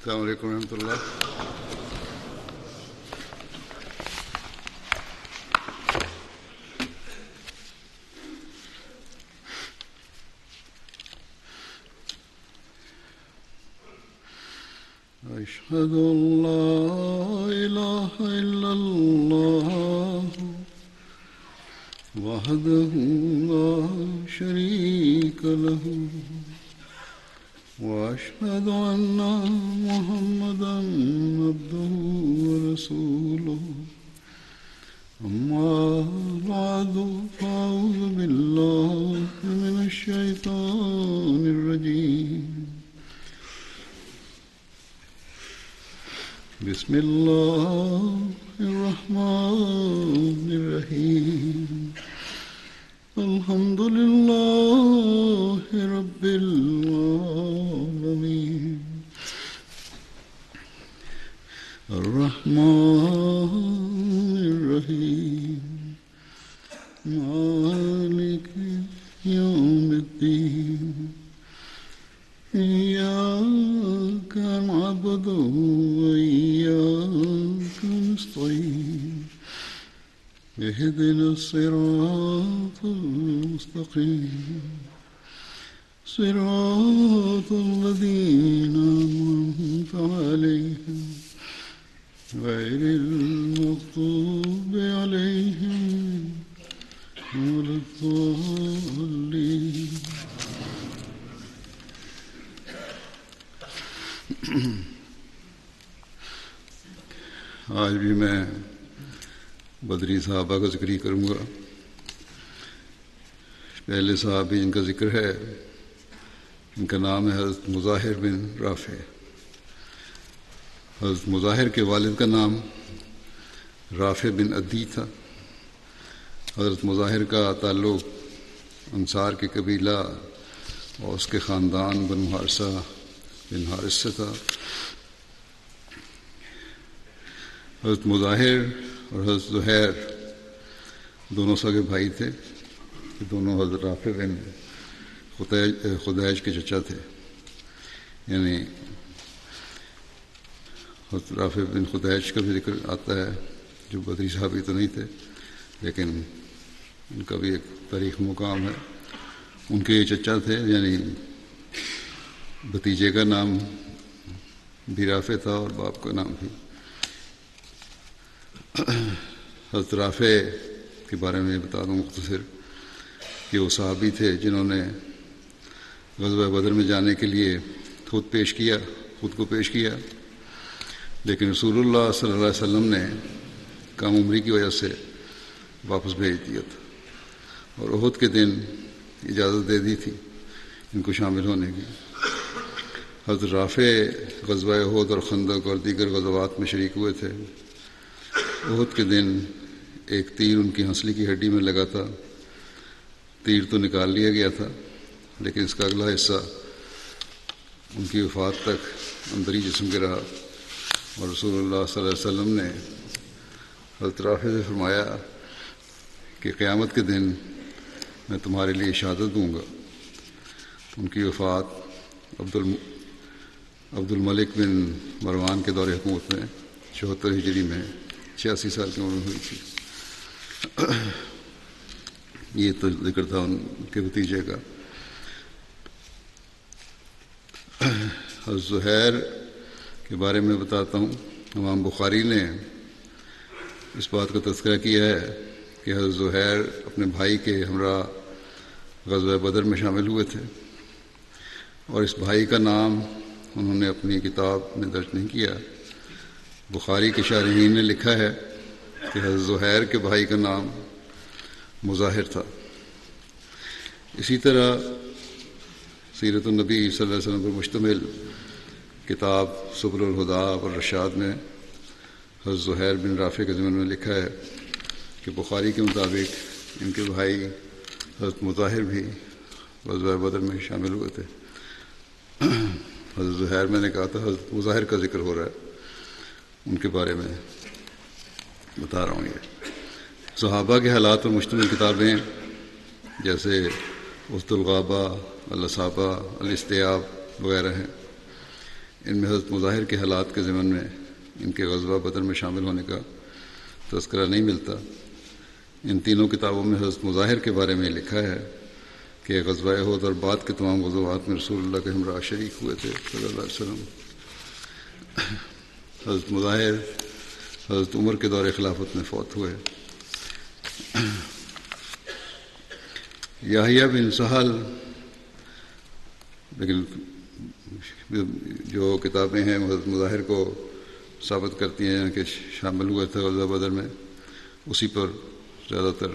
السلام علیکم ورحمۃ اللہ. أشهد أن لا إله إلا الله وحده لا شريك له وأشهد أن محمدا عبده ورسوله أما بعد فأعوذ بالله من الشيطان الرجيم بسم الله الرحمن الرحيم الحمد لله رب العالمين الرحمن الرحيم مالك يوم الدين إياك نعبد وإياك نستعين اهدنا الصراط المستقيم صراط الذين أنعمت عليهم غير المغضوب عليهم ولا الضالين. آج بھی میں بدری صحابہ کا ذکر ہی کروں گا. پہلے صحابی جن کا ذکر ہے ان کا نام ہے حضرت مظاہر بن رافع. حضرت مظاہر کے والد کا نام رافع بن عدی تھا. حضرت مظاہر کا تعلق انصار کے قبیلہ اور اس کے خاندان بنو حارثہ بن حارث سے تھا. حضرت مظاہر اور حضرت زہیر دونوں سگے بھائی تھے. دونوں حضرت رافع بن خدیج کے چچا تھے. یعنی حضرت رافع بن خدیج کا بھی ذکر آتا ہے جو بدری صحابی تو نہیں تھے لیکن ان کا بھی ایک تاریخ مقام ہے. ان کے یہ چچا تھے یعنی بھتیجے کا نام بھی رافع تھا اور باپ کا نام بھی. حضرت رافع کے بارے میں بتا دوں مختصر کہ وہ صحابی تھے جنہوں نے غزوہ بدر میں جانے کے لیے خود کو پیش کیا لیکن رسول اللہ صلی اللہ علیہ وسلم نے کم عمری کی وجہ سے واپس بھیج دیا تھا اور احد کے دن اجازت دے دی تھی ان کو شامل ہونے کی. حضرت رافع غزوہ احد اور خندق اور دیگر غزوات میں شریک ہوئے تھے. احد کے دن ایک تیر ان کی ہنسلی کی ہڈی میں لگا تھا. تیر تو نکال لیا گیا تھا لیکن اس کا اگلا حصہ ان کی وفات تک اندر ہی جسم کے رہا اور رسول اللہ صلی اللہ علیہ وسلم نے حضرت رافع سے فرمایا کہ قیامت کے دن میں تمہارے لیے شہادت دوں گا. ان کی وفات عبد الملک بن مروان کے دور حکومت میں 74 ہجری میں 86 سال کی عمر میں ہوئی تھی. یہ تو ذکر تھا ان کے بھتیجے کا. حضرت زہیر کے بارے میں بتاتا ہوں. امام بخاری نے اس بات کا تذکرہ کیا ہے کہ حضرت زہیر اپنے بھائی کے ہمراہ غزوہ بدر میں شامل ہوئے تھے اور اس بھائی کا نام انہوں نے اپنی کتاب میں درج نہیں کیا. بخاری کے شارحین نے لکھا ہے کہ حضرت زہیر کے بھائی کا نام مظاہر تھا. اسی طرح سیرت النبی صلی اللہ علیہ وسلم پر مشتمل کتاب سبل الہدیٰ اور رشاد میں حضرت زہیر بن رافع کے ضمن میں لکھا ہے کہ بخاری کے مطابق ان کے بھائی حضرت مظاہر بھی غزوہ بدر میں شامل ہوئے تھے. حضرت زہیر میں نے کہا تھا حضرت مظاہر کا ذکر ہو رہا ہے ان کے بارے میں بتا رہا ہوں. یہ صحابہ کے حالات پر مشتمل کتابیں جیسے اسد الغابہ، الاصابہ، الاستیاب وغیرہ ہیں. ان میں حضرت مظاہر کے حالات کے ضمن میں ان کے غزوہ بدر میں شامل ہونے کا تذکرہ نہیں ملتا۔ ان تینوں کتابوں میں حضرت مظاہر کے بارے میں لکھا ہے کہ غزوہ احد اور بعد کے تمام غزوات میں رسول اللہ کے ہمراہ شریک ہوئے تھے صلی اللہ علیہ وسلم۔ حضرت مظاہر حضرت عمر کے دور خلافت میں فوت ہوئے۔ یحییٰ بن سہل، لیکن جو کتابیں ہیں حضرت مظاہر کو ثابت کرتی ہیں کہ شامل ہوئے تھے غزوہ بدر میں، اسی پر زیادہ تر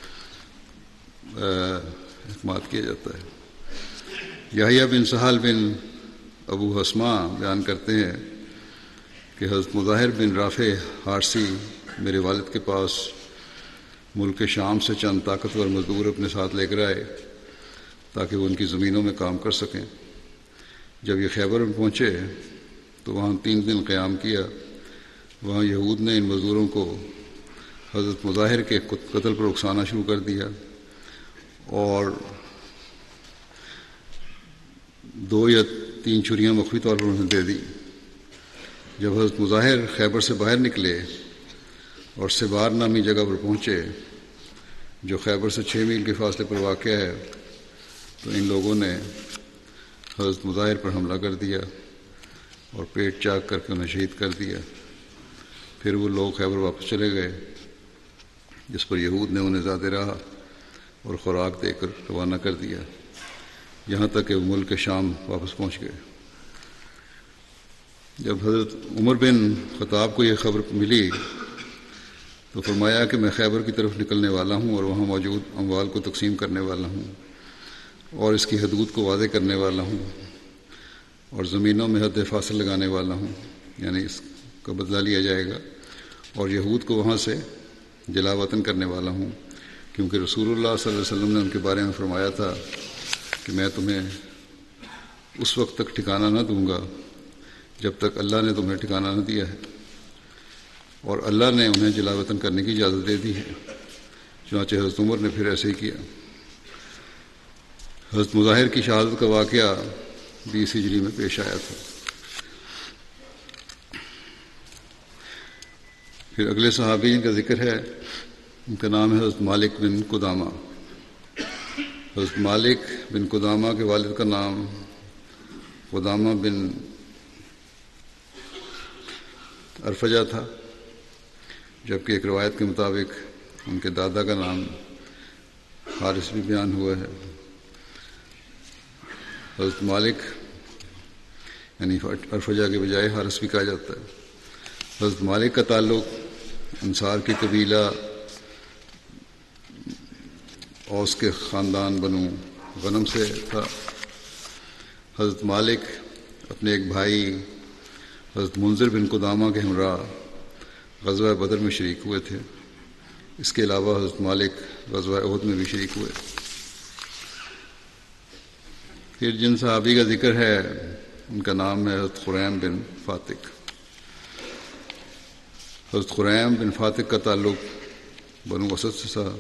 اعتماد کیا جاتا ہے۔ یحییٰ بن سہل بن ابو حسمہ بیان کرتے ہیں کہ حضرت مظاہر بن رافع حارثی میرے والد کے پاس ملک شام سے چند طاقتور مزدور اپنے ساتھ لے کر آئے تاکہ وہ ان کی زمینوں میں کام کر سکیں۔ جب یہ خیبر میں پہنچے تو وہاں 3 دن قیام کیا۔ وہاں یہود نے ان مزدوروں کو حضرت مظاہر کے قتل پر اکسانا شروع کر دیا اور 2 یا 3 چھریاں مخفی طور پر انہیں دے دی۔ جب حضرت مظاہر خیبر سے باہر نکلے اور سبار نامی جگہ پر پہنچے جو خیبر سے 6 میل کے فاصلے پر واقع ہے، تو ان لوگوں نے حضرت مظاہر پر حملہ کر دیا اور پیٹ چاک کر کے انہیں شہید کر دیا۔ پھر وہ لوگ خیبر واپس چلے گئے، جس پر یہود نے انہیں زیادہ راہ اور خوراک دے کر روانہ کر دیا، یہاں تک کہ وہ ملک شام واپس پہنچ گئے۔ جب حضرت عمر بن خطاب کو یہ خبر ملی تو فرمایا کہ میں خیبر کی طرف نکلنے والا ہوں اور وہاں موجود اموال کو تقسیم کرنے والا ہوں اور اس کی حدود کو واضح کرنے والا ہوں اور زمینوں میں حد فاصل لگانے والا ہوں، یعنی اس کا بدلہ لیا جائے گا، اور یہود کو وہاں سے جلا وطن کرنے والا ہوں، کیونکہ رسول اللہ صلی اللہ علیہ وسلم نے ان کے بارے میں فرمایا تھا کہ میں تمہیں اس وقت تک ٹھکانہ نہ دوں گا جب تک اللہ نے تمہیں ٹھکانہ نہ دیا ہے، اور اللہ نے انہیں جلا وطن کرنے کی اجازت دے دی ہے۔ چنانچہ حضرت عمر نے پھر ایسے ہی کیا۔ حضرت مظاہر کی شہادت کا واقعہ 20 ہجری میں پیش آیا تھا۔ پھر اگلے صحابی جن کا ذکر ہے، ان کا نام ہے حضرت مالک بن قدامہ۔ حضرت مالک بن قدامہ کے والد کا نام قدامہ بن ارفجہ تھا، جبکہ ایک روایت کے مطابق ان کے دادا کا نام حارث بھی بیان ہوا ہے۔ حضرت مالک یعنی ارفجہ کے بجائے حارث بھی کہا جاتا ہے۔ حضرت مالک کا تعلق انصار کی قبیلہ اوس کے خاندان بنو غنم سے تھا۔ حضرت مالک اپنے ایک بھائی حضرت منذر بن قدامہ کے ہمراہ غزوہ بدر میں شریک ہوئے تھے۔ اس کے علاوہ حضرت مالک غزوہ احد میں بھی شریک ہوئے۔ پھر جن صحابی کا ذکر ہے ان کا نام ہے حضرت خریم بن فاتق۔ حضرت خریم بن فاتق کا تعلق بنو اسد سے تھا۔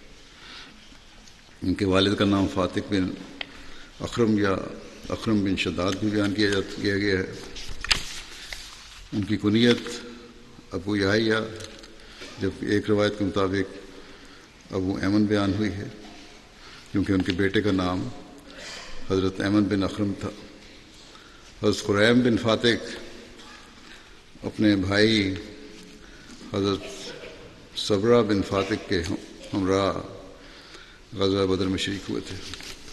ان کے والد کا نام فاتق بن اخرم یا اخرم بن شداد بھی بیان کیا گیا ہے۔ ان کی کنیت ابو یحییٰ، جب ایک روایت کے مطابق ابو ایمن بیان ہوئی ہے، کیونکہ ان کے بیٹے کا نام حضرت ایمن بن اخرم تھا۔ حضرت خریم بن فاتق اپنے بھائی حضرت صبرہ بن فاتق کے ہمراہ غزوہ بدر میں شریک ہوئے تھے۔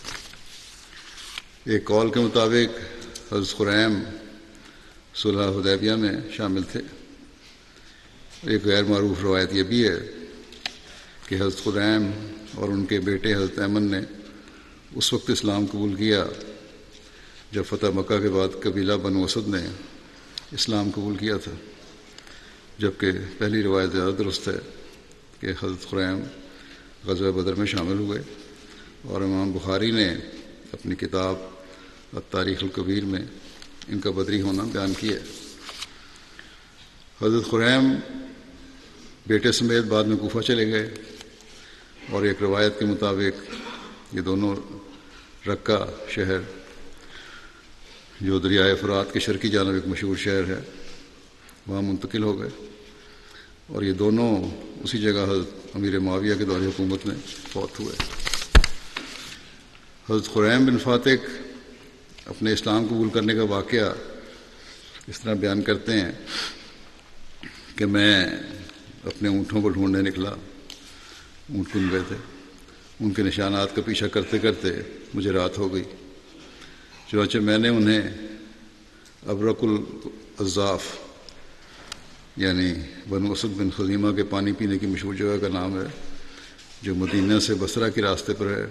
ایک قول کے مطابق حضرت خریم صلح حدیبیہ میں شامل تھے۔ ایک غیر معروف روایت یہ بھی ہے کہ حضرت خریم اور ان کے بیٹے حضرت ایمن نے اس وقت اسلام قبول کیا جب فتح مکہ کے بعد قبیلہ بنو اسد نے اسلام قبول کیا تھا، جبکہ پہلی روایت زیادہ درست ہے کہ حضرت خریم غزوہ بدر میں شامل ہوئے، اور امام بخاری نے اپنی کتاب التاریخ الکبیر میں ان کا بدری ہونا بیان کیا ہے۔ حضرت خریم بیٹے سمیت بعد میں کوفہ چلے گئے، اور ایک روایت کے مطابق یہ دونوں رقہ شہر جو دریائے فرات کے شرقی جانب ایک مشہور شہر ہے، وہاں منتقل ہو گئے، اور یہ دونوں اسی جگہ حضرت امیر معاویہ کے دور حکومت میں فوت ہوئے۔ حضرت خریم بن فاتح اپنے اسلام قبول کرنے کا واقعہ اس طرح بیان کرتے ہیں کہ میں اپنے اونٹوں کو ڈھونڈنے نکلا، اونٹ کنوے تھے، ان کے نشانات کا پیچھا کرتے کرتے مجھے رات ہو گئی، چنانچہ میں نے انہیں ابرق الاضاف یعنی بنو اسد بن خزیمہ کے پانی پینے کی مشہور جگہ کا نام ہے، جو مدینہ سے بصرہ کے راستے پر ہے،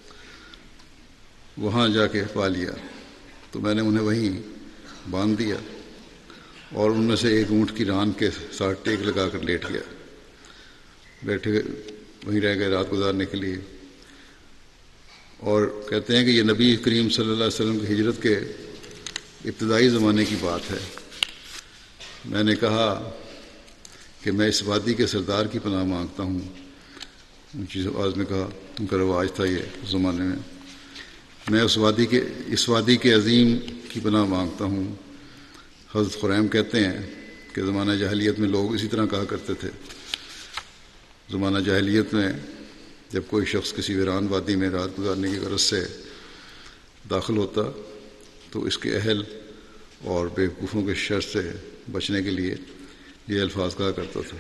وہاں جا کے پا لیا۔ تو میں نے انہیں وہیں باندھ دیا اور ان میں سے ایک اونٹ کی ران کے ساتھ ٹیک لگا کر لیٹ گیا، بیٹھے وہیں رہ گئے رات گزارنے کے لیے۔ اور کہتے ہیں کہ یہ نبی کریم صلی اللہ علیہ وسلم کی ہجرت کے ابتدائی زمانے کی بات ہے۔ میں نے کہا کہ میں اس وادی کے سردار کی پناہ مانگتا ہوں، اونچی آواز میں کہا، ان کا رواج تھا یہ اس زمانے میں، میں اس وادی کے عظیم کی پناہ مانگتا ہوں۔ حضرت خریم کہتے ہیں کہ زمانہ جاہلیت میں لوگ اسی طرح کہا کرتے تھے۔ زمانہ جاہلیت میں جب کوئی شخص کسی ویران وادی میں رات گزارنے کی غرض سے داخل ہوتا تو اس کے اہل اور بیوقوفوں کے شر سے بچنے کے لیے یہ الفاظ کہا کرتا تھا۔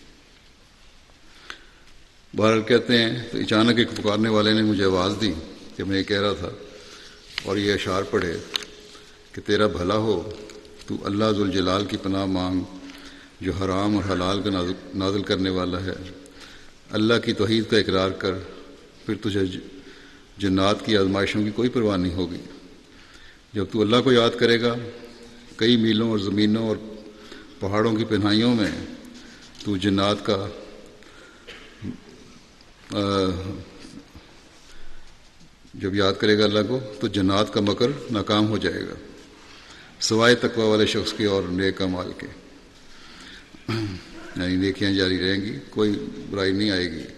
بہرحال کہتے ہیں تو اچانک ایک پکارنے والے نے مجھے آواز دی کہ میں یہ کہہ رہا تھا، اور یہ اشعار پڑھے کہ تیرا بھلا ہو، تو اللہ ذوالجلال کی پناہ مانگ جو حرام اور حلال کا نازل کرنے والا ہے، اللہ کی توحید کا اقرار کر، پھر تجھے جنات کی آزمائشوں کی کوئی پرواہ نہیں ہوگی۔ جب تو اللہ کو یاد کرے گا، کئی میلوں اور زمینوں اور پہاڑوں کی پناہیوں میں تو جنات کا جب یاد کرے گا اللہ کو تو جنات کا مکر ناکام ہو جائے گا، سوائے تقوی والے شخص کے اور نیک اعمال کے، یعنی نیکیاں جاری رہیں گی، کوئی برائی نہیں آئے گی۔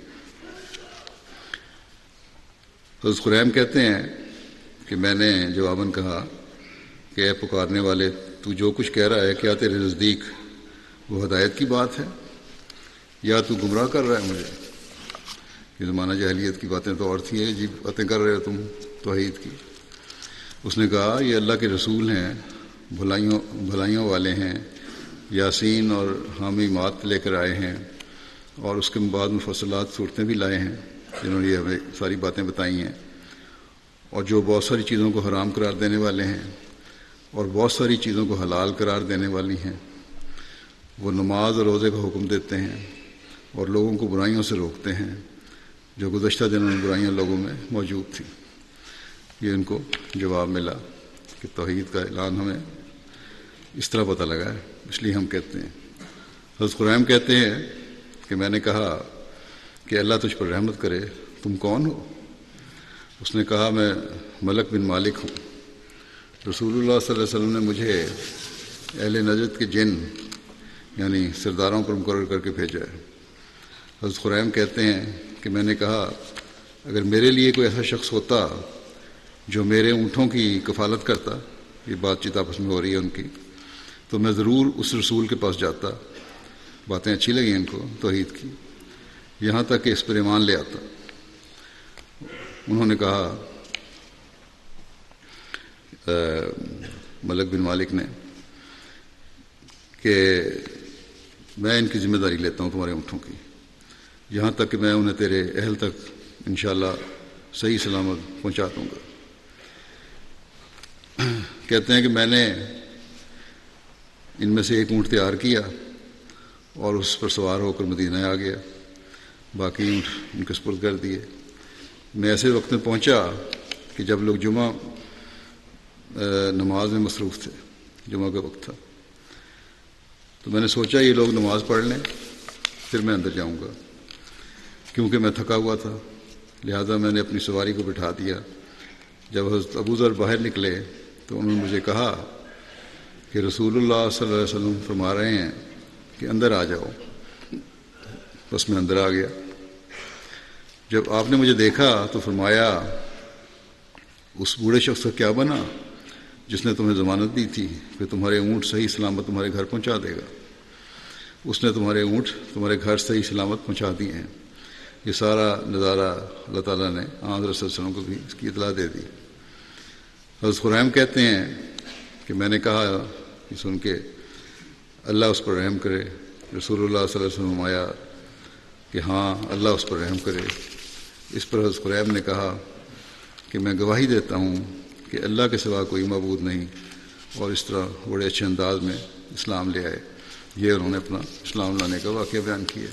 حضرت خریم کہتے ہیں کہ میں نے جواباً کہا کہ اے پکارنے والے، تو جو کچھ کہہ رہا ہے کیا تیرے نزدیک وہ ہدایت کی بات ہے یا تو گمراہ کر رہا ہے مجھے؟ کہ زمانہ جاہلیت کی باتیں تو اور تھیں، عجیب باتیں کر رہے ہو تم توحید کی۔ اس نے کہا یہ اللہ کے رسول ہیں، بھلائیوں والے ہیں، یاسین اور حامی مات لے کر آئے ہیں، اور اس کے بعد مفصلات صورتیں بھی لائے ہیں جنہوں نے یہ ہمیں ساری باتیں بتائی ہیں، اور جو بہت ساری چیزوں کو حرام قرار دینے والے ہیں اور بہت ساری چیزوں کو حلال قرار دینے والی ہیں۔ وہ نماز اور روزے کا حکم دیتے ہیں اور لوگوں کو برائیوں سے روکتے ہیں جو گزشتہ دنوں میں برائیاں لوگوں میں موجود تھیں۔ یہ ان کو جواب ملا کہ توحید کا اعلان ہمیں اس طرح پتہ لگا ہے، اس لیے ہم کہتے ہیں۔ حضرت خریم کہتے ہیں کہ میں نے کہا کہ اللہ تجھ پر رحمت کرے، تم کون ہو؟ اس نے کہا میں ملک بن مالک ہوں، رسول اللہ صلی اللہ علیہ وسلم نے مجھے اہل نجد کے جن یعنی سرداروں پر مقرر کر کے بھیجا ہے۔ حضرت خریم کہتے ہیں کہ میں نے کہا اگر میرے لیے کوئی ایسا شخص ہوتا جو میرے اونٹوں کی کفالت کرتا، یہ بات چیت آپس میں ہو رہی ہے ان کی، تو میں ضرور اس رسول کے پاس جاتا، باتیں اچھی لگیں ان کو توحید کی، یہاں تک کہ اس پر ایمان لے آتا۔ انہوں نے کہا ملک بن مالک نے کہ میں ان کی ذمہ داری لیتا ہوں تمہارے اونٹوں کی، یہاں تک کہ میں انہیں تیرے اہل تک انشاءاللہ صحیح سلامت پہنچا دوں گا۔ کہتے ہیں کہ میں نے ان میں سے ایک اونٹ تیار کیا اور اس پر سوار ہو کر مدینہ آ گیا، باقی اونٹ ان کے سپرد کر دیے۔ میں ایسے وقت میں پہنچا کہ جب لوگ جمعہ نماز میں مصروف تھے، جمعہ کا وقت تھا، تو میں نے سوچا یہ لوگ نماز پڑھ لیں پھر میں اندر جاؤں گا، کیونکہ میں تھکا ہوا تھا، لہذا میں نے اپنی سواری کو بٹھا دیا۔ جب حضرت ابو ذر باہر نکلے تو انہوں نے مجھے کہا کہ رسول اللہ صلی اللہ علیہ وسلم فرما رہے ہیں کہ اندر آ جاؤ۔ بس میں اندر آ گیا۔ جب آپ نے مجھے دیکھا تو فرمایا اس بوڑھے شخص کا کیا بنا جس نے تمہیں ضمانت دی تھی کہ تمہارے اونٹ صحیح سلامت تمہارے گھر پہنچا دے گا، اس نے تمہارے اونٹ تمہارے گھر صحیح سلامت پہنچا دیے ہیں۔ یہ سارا نظارہ اللہ تعالیٰ نے حضرت صلی اللہ علیہ وسلم کو بھی اس کی اطلاع دے دی۔ حضرت خریم کہتے ہیں کہ میں نے کہا کہ سن کے اللہ اس پر رحم کرے۔ رسول اللہ صلی اللہ علیہ وسلم آیا کہ ہاں اللہ اس پر رحم کرے۔ اس پر حضرت خریم نے کہا کہ میں گواہی دیتا ہوں کہ اللہ کے سوا کوئی معبود نہیں، اور اس طرح بڑے اچھے انداز میں اسلام لے آئے۔ یہ انہوں نے اپنا اسلام لانے کا واقعہ بیان کیا۔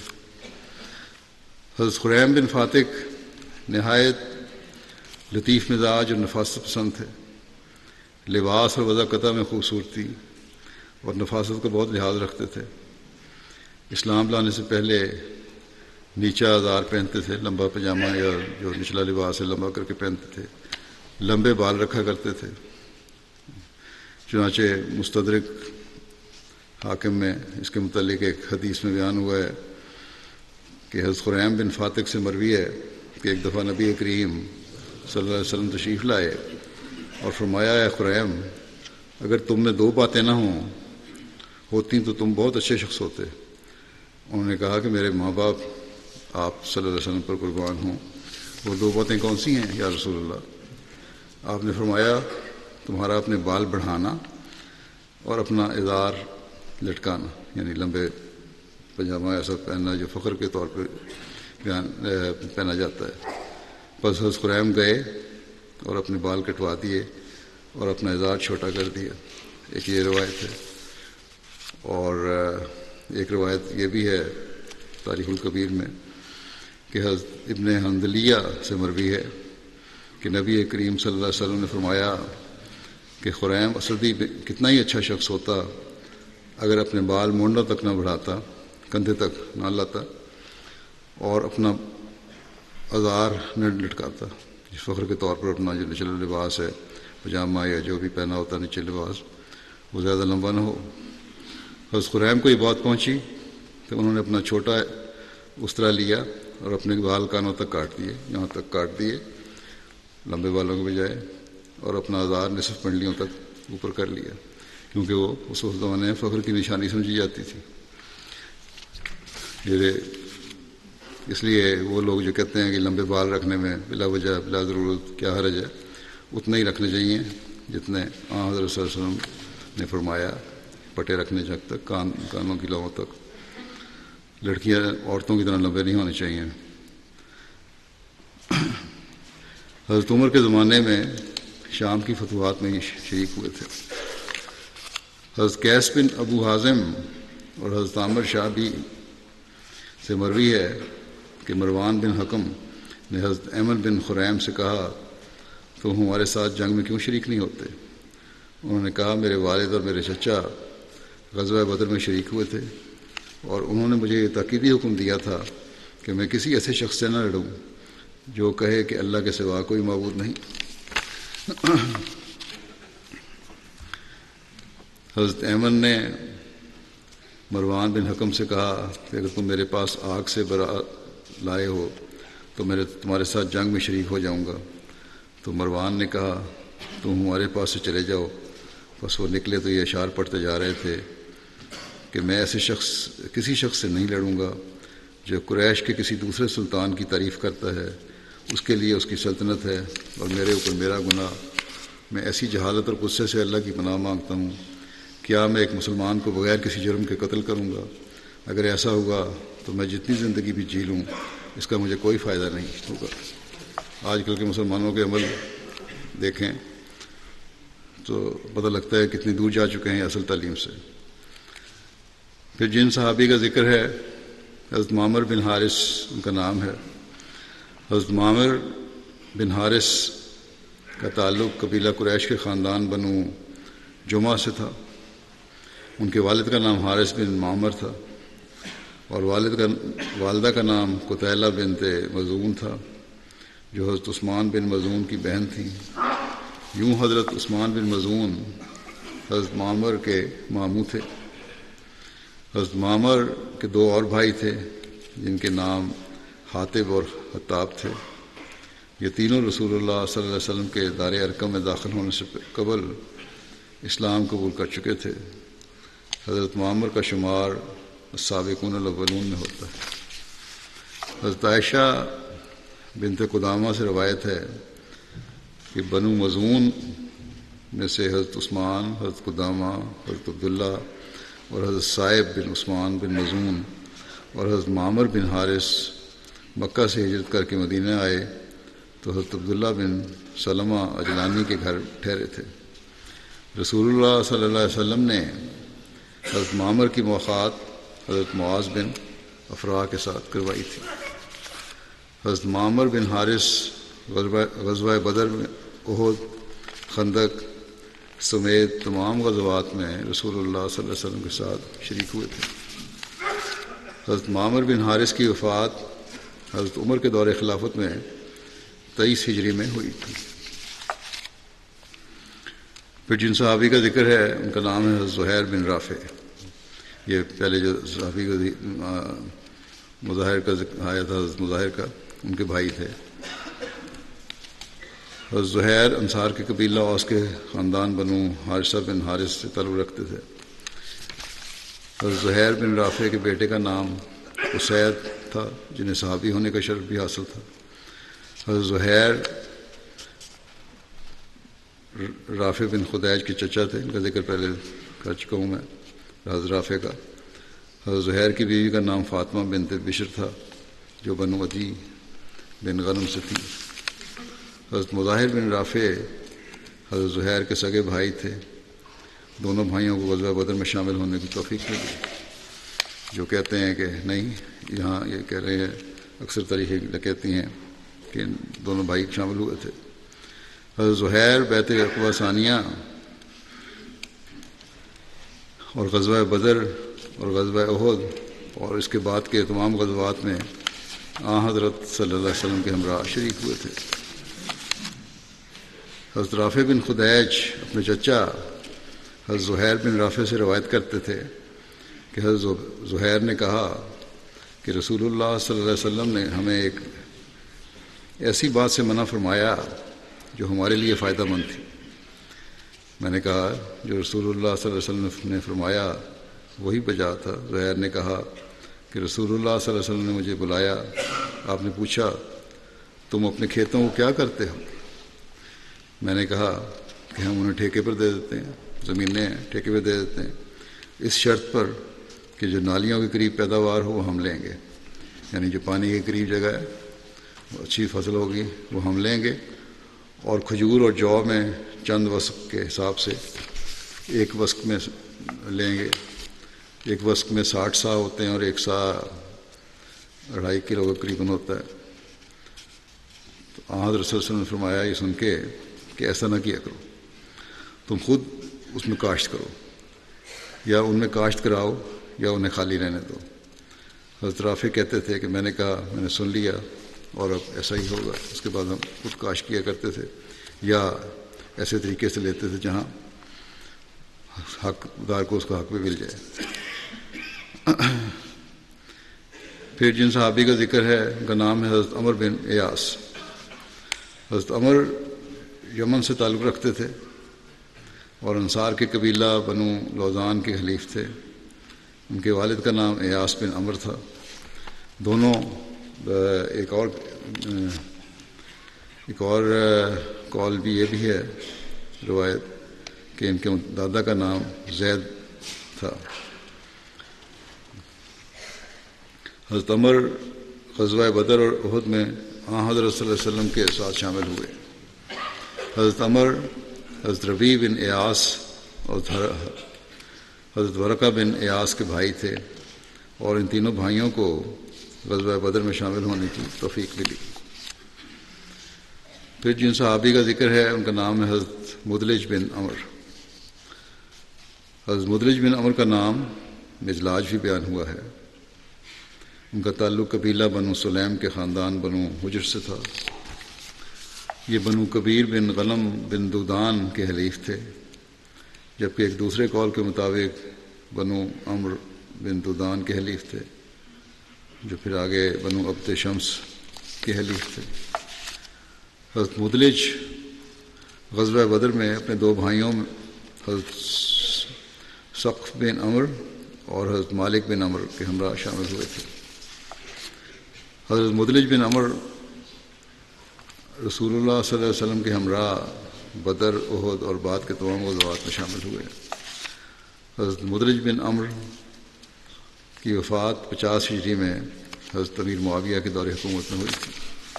حضرت خریم بن فاتق نہایت لطیف مزاج اور نفاست پسند تھے۔ لباس اور وضع میں خوبصورتی اور نفاست کا بہت لحاظ رکھتے تھے۔ اسلام لانے سے پہلے نیچا ازار پہنتے تھے، لمبا پاجامہ یا جو نچلا لباس ہے لمبا کر کے پہنتے تھے، لمبے بال رکھا کرتے تھے۔ چنانچہ مستدرک حاکم میں اس کے متعلق ایک حدیث میں بیان ہوا ہے کہ حضرت خریم بن فاتق سے مروی ہے کہ ایک دفعہ نبی کریم صلی اللہ علیہ وسلم تشریف لائے اور فرمایا، اے خریم، اگر تم میں 2 باتیں نہ ہوتی تو تم بہت اچھے شخص ہوتے۔ انہوں نے کہا کہ میرے ماں باپ آپ صلی اللہ علیہ وسلم پر قربان ہوں۔ وہ 2 باتیں کون سی ہیں یا رسول اللہ؟ آپ نے فرمایا، تمہارا اپنے بال بڑھانا اور اپنا ازار لٹکانا، یعنی لمبے پاجامہ ایسا پہننا جو فخر کے طور پر پہنا جاتا ہے۔ بس حضرت خریم گئے اور اپنے بال کٹوا دیے اور اپنا ازار چھوٹا کر دیا۔ ایک یہ روایت ہے، اور ایک روایت یہ بھی ہے تاریخ الکبیر میں کہ حضرت ابن حنظلیہ سے مروی ہے کہ نبی کریم صلی اللہ علیہ وسلم نے فرمایا کہ خریم اسدی کتنا ہی اچھا شخص ہوتا اگر اپنے بال مونڈوں تک نہ بڑھاتا، کندھے تک نہ لاتا، اور اپنا ازار نہ لٹکاتا، فخر کے طور پر اپنا جو نچلا لباس ہے پاجامہ یا جو بھی پہنا ہوتا نیچے لباس وہ زیادہ لمبا نہ ہو۔ حضرت خریم کو یہ بات پہنچی تو انہوں نے اپنا چھوٹا استرا لیا اور اپنے بال کانوں تک کاٹ دیے، یہاں تک کاٹ دیے لمبے بالوں کے بجائے، اور اپنا ازار نصف پنڈلیوں تک اوپر کر لیا، کیونکہ وہ اس زمانے میں فخر کی نشانی سمجھی جاتی تھی۔ اس لیے وہ لوگ جو کہتے ہیں کہ لمبے بال رکھنے میں بلا وجہ بلا ضرورت کیا حرج ہے، اتنے ہی رکھنے چاہیے جتنے حضرت صلی اللہ علیہ وسلم نے فرمایا، پٹے رکھنے تک، کانوں کی لوؤں تک۔ لڑکیاں عورتوں کی طرح لمبے نہیں ہونے چاہیے۔ حضرت عمر کے زمانے میں شام کی فتوحات میں ہی شریک ہوئے تھے۔ حضرت قیس بن ابو حازم اور حضرت عامر شاہ بھی سے مروی ہے کہ مروان بن حکم نے حضرت احمد بن خریم سے کہا، تم ہمارے ساتھ جنگ میں کیوں شریک نہیں ہوتے؟ انہوں نے کہا، میرے والد اور میرے چچا غزوہ بدر میں شریک ہوئے تھے، اور انہوں نے مجھے یہ تاکیدی حکم دیا تھا کہ میں کسی ایسے شخص سے نہ لڑوں جو کہے کہ اللہ کے سوا کوئی معبود نہیں۔ حضرت احمد نے مروان بن حکم سے کہا کہ اگر تم میرے پاس آگ سے برات لائے ہو تو میں تمہارے ساتھ جنگ میں شریک ہو جاؤں گا۔ تو مروان نے کہا، تم ہمارے پاس سے چلے جاؤ۔ بس وہ نکلے تو یہ اشعار پڑھتے جا رہے تھے کہ میں ایسے کسی شخص سے نہیں لڑوں گا جو قریش کے کسی دوسرے سلطان کی تعریف کرتا ہے، اس کے لیے اس کی سلطنت ہے، اور میرے اوپر میرا گناہ۔ میں ایسی جہالت اور غصے سے اللہ کی پناہ مانگتا ہوں، کیا میں ایک مسلمان کو بغیر کسی جرم کے قتل کروں گا؟ اگر ایسا ہوگا تو میں جتنی زندگی بھی جی لوں اس کا مجھے کوئی فائدہ نہیں ہوگا۔ آج کل کے مسلمانوں کے عمل دیکھیں تو پتہ لگتا ہے کتنی دور جا چکے ہیں اصل تعلیم سے۔ پھر جن صحابی کا ذکر ہے، حضرت معمر بن حارث ان کا نام ہے۔ حضرت معمر بن حارث کا تعلق قبیلہ قریش کے خاندان بنو جمعہ سے تھا۔ ان کے والد کا نام حارث بن معمر تھا، اور والدہ کا نام قتیلہ بنت مظعون تھا، جو حضرت عثمان بن مظعون کی بہن تھیں۔ یوں حضرت عثمان بن مظعون حضرت معمر کے ماموں تھے۔ حضرت معمر کے 2 اور بھائی تھے جن کے نام حاطب اور حطاب تھے۔ یہ تینوں رسول اللہ صلی اللہ علیہ وسلم کے دار ارقم میں داخل ہونے سے قبل اسلام قبول کر چکے تھے۔ حضرت معمر کا شمار السابقون الاولون میں ہوتا ہے۔ حضرت عائشہ بنت قدامہ سے روایت ہے کہ بنو مظعون میں سے حضرت عثمان، حضرت قدامہ، حضرت عبداللہ اور حضرت صائب بن عثمان بن مظعون اور حضرت معمر بن حارث مکہ سے ہجرت کر کے مدینہ آئے تو حضرت عبداللہ بن سلمہ اجلانی کے گھر ٹھہرے تھے۔ رسول اللہ صلی اللہ علیہ وسلم نے حضرت معمر کی ملاقات حضرت معاذ بن افراح کے ساتھ کروائی تھی۔ حضرت معمر بن حارث غزوہ بدر میں، احد، خندق سمیت تمام غزوات میں رسول اللہ صلی اللہ علیہ وسلم کے ساتھ شریک ہوئے تھے۔ حضرت معمر بن حارث کی وفات حضرت عمر کے دور خلافت میں 23 ہجری میں ہوئی تھی۔ پھر جن صحابی کا ذکر ہے ان کا نام ہے حضرت زہیر بن رافع۔ یہ پہلے جو صحابی کا مظاہر کا آیا تھا، حضرت مظاہر کا، ان کے بھائی تھے۔ حضرت زہیر انصار کے قبیلہ اوس کے خاندان بنو حارثہ بن حارث سے تعلق رکھتے تھے۔ حضرت زہیر بن رافع کے بیٹے کا نام اسید تھا جنہیں صحابی ہونے کا شرف بھی حاصل تھا۔ حضرت زہیر رافع بن خدیج کے چچا تھے، ان کا ذکر پہلے کر چکا ہوں میں حضرت رافع کا۔ حضرت زہیر کی بیوی کا نام فاطمہ بنت بشر تھا جو بنو عدی بن غنم سے تھی۔ حضرت مظاہر بن رافع حضرت زہیر کے سگے بھائی تھے۔ دونوں بھائیوں کو غزوہ بدر میں شامل ہونے کی توفیق ملی۔ جو کہتے ہیں کہ نہیں، یہاں یہ کہہ رہے ہیں، اکثر تاریخیں کہتی ہیں کہ دونوں بھائی شامل ہوئے تھے۔ حضرت زہیر بیعت عقبہ ثانیہ اور غزوہ بدر اور غزوہ احد اور اس کے بعد کے تمام غزوات میں حضرت صلی اللہ علیہ وسلم کے ہمراہ شریک ہوئے تھے۔ حضرت رافع بن خدیج اپنے چچا حضرت زہیر بن رافع سے روایت کرتے تھے کہ حضرت زہیر نے کہا کہ رسول اللہ صلی اللہ علیہ وسلم نے ہمیں ایک ایسی بات سے منع فرمایا جو ہمارے لیے فائدہ مند تھی۔ میں نے کہا جو رسول اللہ صلی اللہ علیہ وسلم نے فرمایا وہی بجا تھا۔ زہیر نے کہا کہ رسول اللہ صلی اللہ علیہ وسلم نے مجھے بلایا، آپ نے پوچھا تم اپنے کھیتوں کو کیا کرتے ہو؟ میں نے کہا کہ ہم انہیں ٹھیکے پر دے دیتے ہیں، زمینیں ٹھیکے پہ دے دیتے ہیں، اس شرط پر کہ جو نالیوں کے قریب پیداوار ہو وہ ہم لیں گے، یعنی جو پانی کے قریب جگہ ہے وہ اچھی فصل ہوگی وہ ہم لیں گے، اور کھجور اور جو میں چند وسق کے حساب سے ایک وسق میں لیں گے۔ ایک وسق میں 60 سا ہوتے ہیں اور ایک سا 2.5 کلو کا قریباً ہوتا ہے۔ تو حضرت صلی اللہ علیہ وسلم نے فرمایا یہ سن کے کہ ایسا نہ کیا کرو، تم خود اس میں کاشت کرو، یا ان میں کاشت کراؤ یا انہیں خالی رہنے دو۔ حضرت رافع کہتے تھے کہ میں نے کہا میں نے سن لیا اور اب ایسا ہی ہوگا۔ اس کے بعد ہم خود کاشت کیا کرتے تھے یا ایسے طریقے سے لیتے تھے جہاں حقدار کو اس کا حق بھی مل جائے۔ پھر جن صحابی کا ذکر ہے ان کا نام ہے حضرت عمر بن ایاس۔ حضرت عمر یمن سے تعلق رکھتے تھے اور انصار کے قبیلہ بنو لوزان کے حلیف تھے۔ ان کے والد کا نام ایاس بن عمر تھا۔ دونوں ایک اور قول بھی یہ بھی ہے روایت کہ ان کے دادا کا نام زید تھا۔ حضرت عمر غزوہ بدر اور احد میں حضرت صلی اللہ علیہ وسلم کے ساتھ شامل ہوئے۔ حضرت عمر حضرت ربیع بن ایاس اور حضرت ورقہ بن ایاس کے بھائی تھے، اور ان تینوں بھائیوں کو غزوہ بدر میں شامل ہونے کی توفیق ملی۔ پھر جن صحابی کا ذکر ہے ان کا نام ہے حضرت مدلج بن عمر۔ حضرت مدلج بن عمر کا نام مجلاج بھی بیان ہوا ہے۔ ان کا تعلق قبیلہ بنو سلیم کے خاندان بنو حجر سے تھا۔ یہ بنو کبیر بن غنم بن دودان کے حلیف تھے، جبکہ ایک دوسرے قول کے مطابق بنو عمر بن دودان کے حلیف تھے، جو پھر آگے بنو عبد شمس کے حلیف تھے۔ حضرت مدلج غزوہ بدر میں اپنے 2 بھائیوں حضرت ثقف بن عمر اور حضرت مالک بن عمر کے ہمراہ شامل ہوئے تھے۔ حضرت مدلج بن عمر رسول اللہ صلی اللہ علیہ وسلم کے ہمراہ بدر، احد اور بعد کے تمام غزوات میں شامل ہوئے۔ حضرت مدلج بن عمر کی وفات 50 ہجری میں حضرت امیر معاویہ کے دور حکومت میں ہوئی تھی۔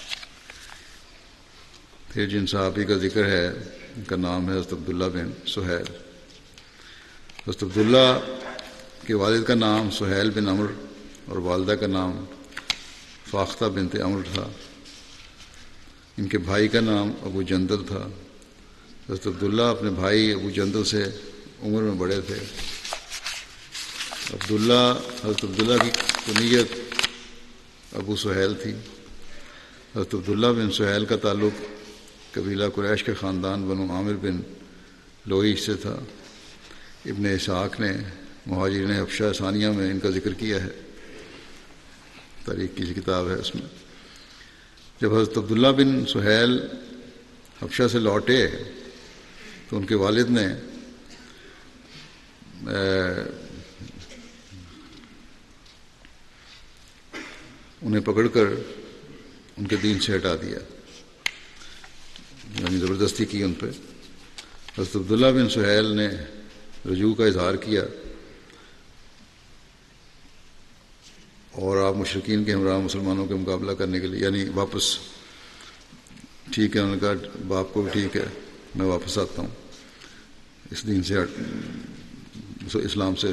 پھر جن صحابی کا ذکر ہے ان کا نام ہے حضرت عبداللہ بن سہیل۔ حضرت عبداللہ کے والد کا نام سہیل بن عمر اور والدہ کا نام فاختہ بنت عمر تھا۔ ان کے بھائی کا نام ابو جندل تھا۔ حضرت عبداللہ اپنے بھائی ابو جندل سے عمر میں بڑے تھے۔ حضرت عبداللہ کی کنیت ابو سہیل تھی۔ حضرت عبداللہ بن سہیل کا تعلق قبیلہ قریش کے خاندان بنو عامر بن لوئی سے تھا۔ ابن اسحاق نے مہاجرین حبشہ ثانیہ میں ان کا ذکر کیا ہے، تاریخ کی کتاب ہے اس میں۔ جب حضرت عبداللہ بن سہیل حبشہ سے لوٹے تو ان کے والد نے انہیں پکڑ کر ان کے دین سے ہٹا دیا، یعنی زبردستی کی ان پہ۔ حضرت عبداللہ بن سہیل نے رجوع کا اظہار کیا اور آپ مشرکین کے ہمراہ مسلمانوں کے مقابلہ کرنے کے لیے، یعنی واپس، ٹھیک ہے، انہوں نے کہا باپ کو بھی ٹھیک ہے، میں واپس آتا ہوں، اس دین سے اسلام سے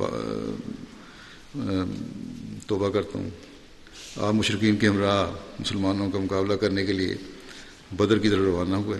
توبہ کرتا ہوں۔ آپ مشرکین کے ہمراہ مسلمانوں کا مقابلہ کرنے کے لیے بدر کی طرف روانہ ہوئے۔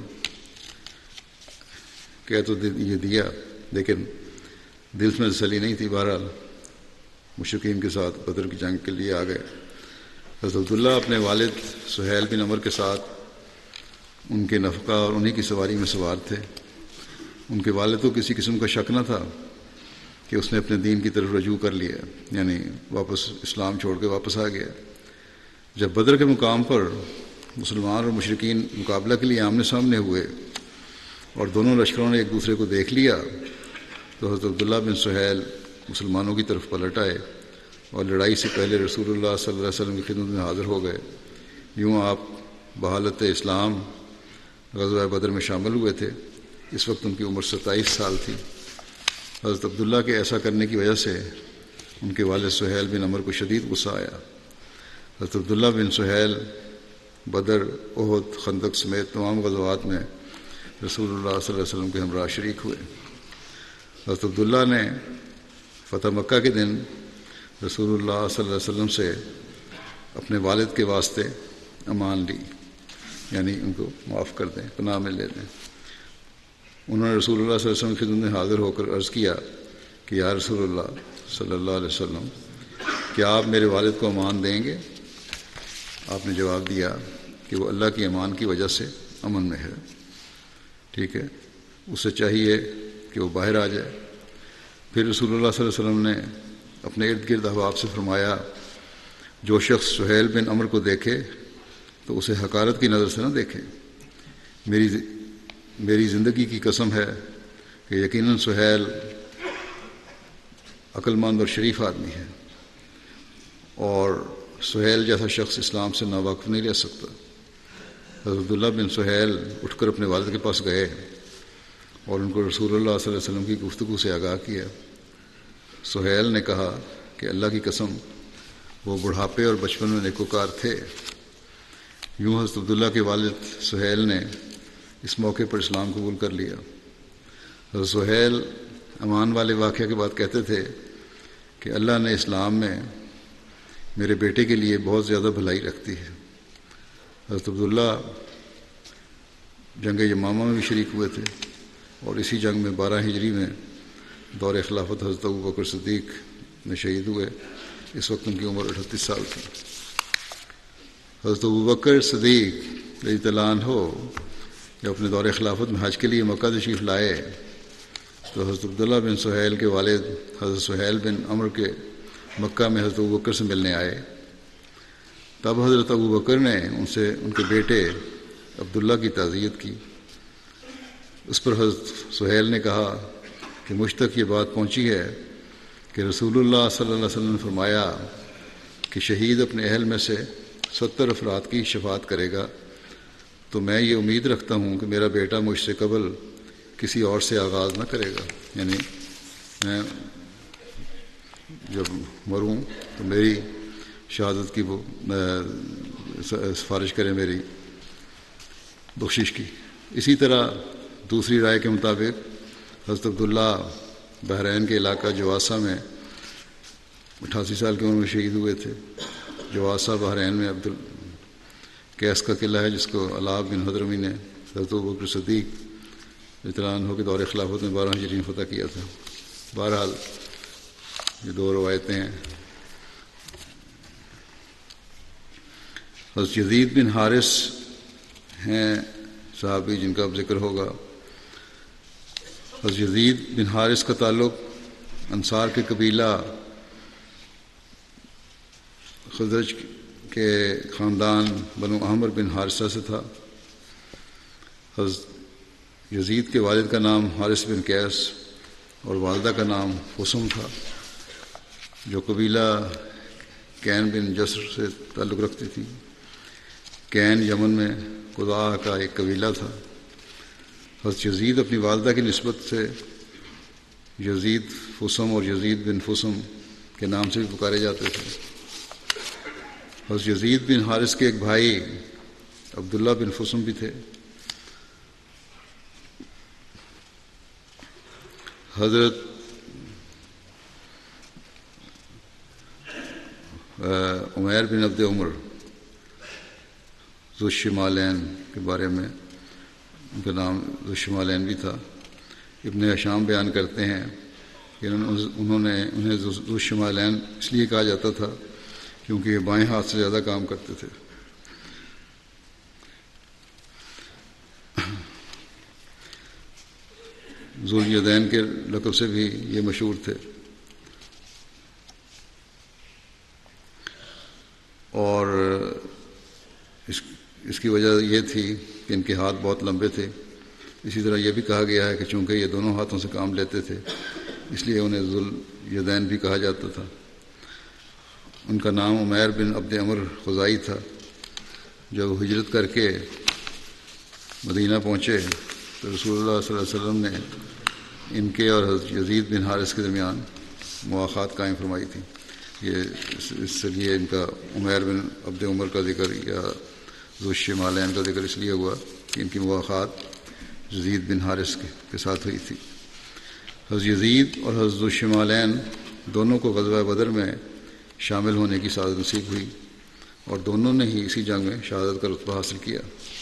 کہہ تو یہ دیا لیکن دل میں تسلی نہیں تھی، بہرحال مشرکین کے ساتھ بدر کی جنگ کے لیے آ گئے۔ حضرت عبداللہ اپنے والد سہیل بن عمر کے ساتھ ان کے نفقہ اور انہی کی سواری میں سوار تھے۔ ان کے والد کو کسی قسم کا شک نہ تھا کہ اس نے اپنے دین کی طرف رجوع کر لیا، یعنی واپس اسلام چھوڑ کے واپس آ گیا۔ جب بدر کے مقام پر مسلمان اور مشرکین مقابلہ کے لیے آمنے سامنے ہوئے اور دونوں لشکروں نے ایک دوسرے کو دیکھ لیا تو حضرت عبداللہ بن سہیل مسلمانوں کی طرف پلٹ آئے اور لڑائی سے پہلے رسول اللہ صلی اللہ علیہ وسلم کی خدمت میں حاضر ہو گئے۔ یوں آپ بحالت اسلام غزوہ بدر میں شامل ہوئے تھے۔ اس وقت ان کی عمر 27 سال تھی۔ حضرت عبداللہ کے ایسا کرنے کی وجہ سے ان کے والد سہیل بن عمر کو شدید غصہ آیا۔ حضرت عبداللہ بن سہیل بدر، احد، خندق سمیت تمام غزوات میں رسول اللہ صلی اللہ علیہ وسلم کے ہمراہ شریک ہوئے۔ حضرت عبداللہ نے فتح مکہ کے دن رسول اللہ صلی اللہ علیہ وسلم سے اپنے والد کے واسطے امان لی، یعنی ان کو معاف کر دیں، پناہ میں لے دیں۔ انہوں نے رسول اللہ صلی اللہ علیہ وسلم کی خدمت میں حاضر ہو کر عرض کیا کہ یا رسول اللہ صلی اللہ علیہ وسلم، کیا آپ میرے والد کو امان دیں گے؟ آپ نے جواب دیا کہ وہ اللہ کی امان کی وجہ سے امن میں ہے، ٹھیک ہے، اسے چاہیے کہ وہ باہر آ جائے۔ پھر رسول اللہ صلی اللہ علیہ وسلم نے اپنے ارد گرد احباب سے فرمایا، جو شخص سہیل بن عمر کو دیکھے تو اسے حقارت کی نظر سے نہ دیکھے۔ میری زندگی کی قسم ہے کہ یقیناً سہیل عقل مند اور شریف آدمی ہے، اور سہیل جیسا شخص اسلام سے ناواقف نہیں رہ سکتا۔ حضرت عبداللہ بن سہیل اٹھ کر اپنے والد کے پاس گئے اور ان کو رسول اللہ صلی اللہ علیہ وسلم کی گفتگو سے آگاہ کیا۔ سہیل نے کہا کہ اللہ کی قسم وہ بڑھاپے اور بچپن میں نیکوکار تھے۔ یوں حضرت عبداللہ کے والد سہیل نے اس موقع پر اسلام قبول کر لیا۔ حضرت سہیل امان والے واقعہ کے بعد کہتے تھے کہ اللہ نے اسلام میں میرے بیٹے کے لیے بہت زیادہ بھلائی رکھتی ہے۔ حضرت عبداللہ جنگ یمامہ میں بھی شریک ہوئے تھے اور اسی جنگ میں 12 ہجری میں دور خلافت حضرت ابوبکر صدیق میں شہید ہوئے۔ اس وقت ان کی عمر 38 سال تھی۔ حضرت ابوبکر صدیق رضی اللہ عنہ جب اپنے دور خلافت میں حج کے لیے مکہ تشریف لائے تو حضرت عبداللہ بن سہیل کے والد حضرت سہیل بن عمر کے مکہ میں حضرت ابوبکر سے ملنے آئے۔ تب حضرت ابوبکر نے ان کے بیٹے عبداللہ کی تعزیت کی۔ اس پر حضرت سہیل نے کہا کہ مجھ تک یہ بات پہنچی ہے کہ رسول اللہ صلی اللہ علیہ وسلم نے فرمایا کہ شہید اپنے اہل میں سے 70 افراد کی شفاعت کرے گا، تو میں یہ امید رکھتا ہوں کہ میرا بیٹا مجھ سے قبل کسی اور سے آغاز نہ کرے گا، یعنی میں جب مروں تو میری شہادت کی وہ سفارش کرے میری بخشش کی۔ اسی طرح دوسری رائے کے مطابق حضرت عبداللہ بحرین کے علاقہ جواسہ میں 88 سال کی عمر میں شہید ہوئے تھے۔ جواسہ بحرین میں کیس کا قلعہ ہے جس کو علاء بن حضرمی نے حضرت ابوبکر صدیق رضی اللہ عنہ کے دور خلافت میں 12 ہجری میں فتح کیا تھا۔ بہرحال یہ دو روایتیں ہیں۔ حضرت یزید بن حارث ہیں صحابی جن کا اب ذکر ہوگا۔ حضرت یزید بن حارث کا تعلق انصار کے قبیلہ خزرج کے خاندان بنو عامر بن حارثہ سے تھا۔ حضرت یزید کے والد کا نام حارث بن قیس اور والدہ کا نام حسم تھا، جو قبیلہ کین بن جسر سے تعلق رکھتی تھی۔ کین یمن میں قضاء کا ایک قبیلہ تھا۔ حضرت یزید اپنی والدہ کی نسبت سے یزید فسم اور یزید بن فسم کے نام سے بھی پکارے جاتے تھے۔ حضرت یزید بن حارث کے ایک بھائی عبداللہ بن فسم بھی تھے۔ حضرت عمیر بن عبد عمر ذو الشمالین کے بارے میں ان کا نام ذو الشمالین بھی تھا۔ ابن ہشام بیان کرتے ہیں کہ انہیں ذو الشمالین اس لیے کہا جاتا تھا کیونکہ یہ بائیں ہاتھ سے زیادہ کام کرتے تھے۔ ذو الیدین کے لقب سے بھی یہ مشہور تھے، اور اس کی وجہ یہ تھی کہ ان کے ہاتھ بہت لمبے تھے۔ اسی طرح یہ بھی کہا گیا ہے کہ چونکہ یہ دونوں ہاتھوں سے کام لیتے تھے اس لیے انہیں ذو الیدین بھی کہا جاتا تھا۔ ان کا نام عمیر بن عبد عمر خزائی تھا۔ جب ہجرت کر کے مدینہ پہنچے تو رسول اللہ صلی اللہ علیہ وسلم نے ان کے اور حضرت یزید بن حارث کے درمیان مواخات قائم فرمائی تھی۔ یہ اس لیے ان کا عمیر بن عبد عمر کا ذکر یا ذو الشمالین کا ذکر اس لیے ہوا کہ ان کی مواخات یزید بن حارث کے ساتھ ہوئی تھی۔ حضرت یزید اور حضرت ذو الشمالین دونوں کو غزوہ بدر میں شامل ہونے کی سعادت نصیب ہوئی اور دونوں نے ہی اسی جنگ میں شہادت کا رتبہ حاصل کیا۔